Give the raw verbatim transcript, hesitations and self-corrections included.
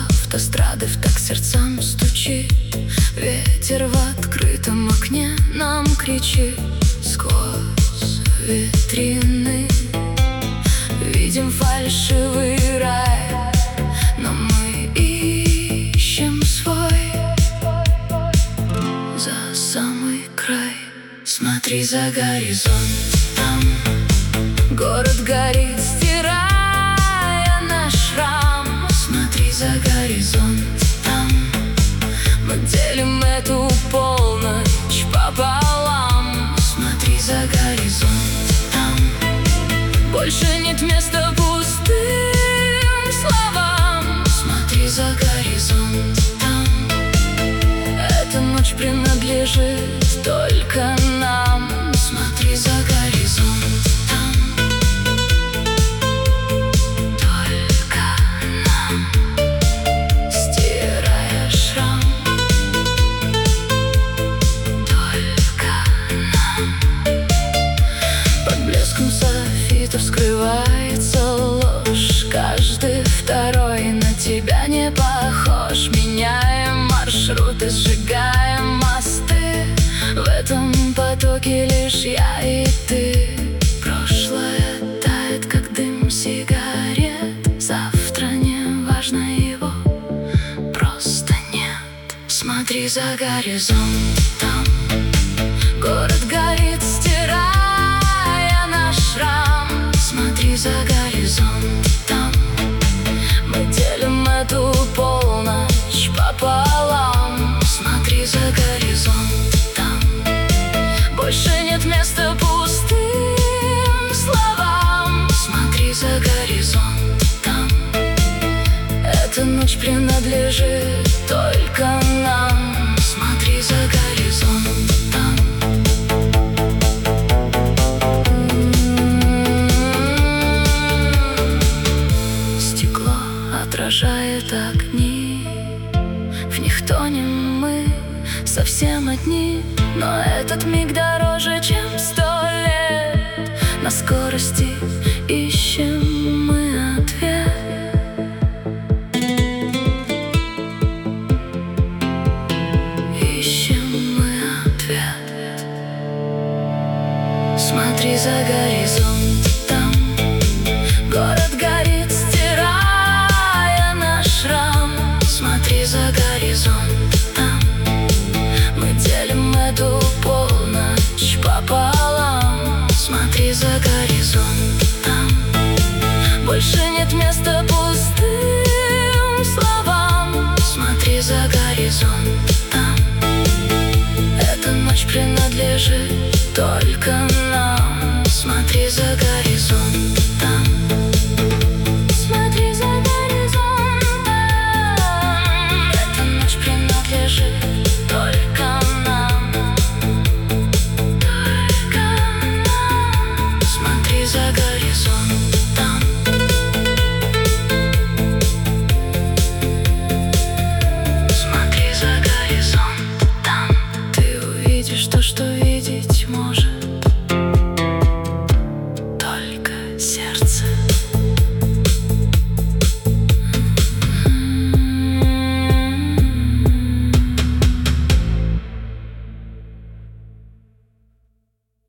автострады в так сердцам стучит. Ветер в открытом окне нам кричит. Сквозь витрины видим фальшивый рай, но мы ищем свой за самый край. Смотри за горизонт, там город горит, стирая наш шрам. Смотри за горизонт, там мы делим эту полночь пополам. Смотри за горизонт, там больше нет места пустым словам. Смотри за горизонт, там эта ночь принадлежит только нам. Смотри за горизонт, там только нам, стирая шрам. Только нам. Под блеском софитов скрывается ложь. Каждый второй на тебя не похож. Меняем маршруты, сжигаем мосты. В этом потоке лишь я и ты. Прошлое тает, как дым сигарет. Завтра не важно, его просто нет. Смотри за горизонт, там город горит, стирая наш шрам. Смотри за горизонт, там мы делим эту полночь пополам. Смотри за горизонт, там больше нет места пустым словам. Смотри за горизонт, там эта ночь принадлежит только нам. Смотри за горизонт, там стекло отражает огни, в них тонем мы совсем одни. Но этот миг дороже, чем сто лет. На скорости ищем мы ответ. Ищем мы ответ. Смотри за горизонт, там город горит, стирая наш шрам. Смотри за горизонт, там мы делим эту полночь пополам. Смотри за горизонт, там больше нет места пустым словам. Смотри за горизонт, там эта ночь принадлежит только нам.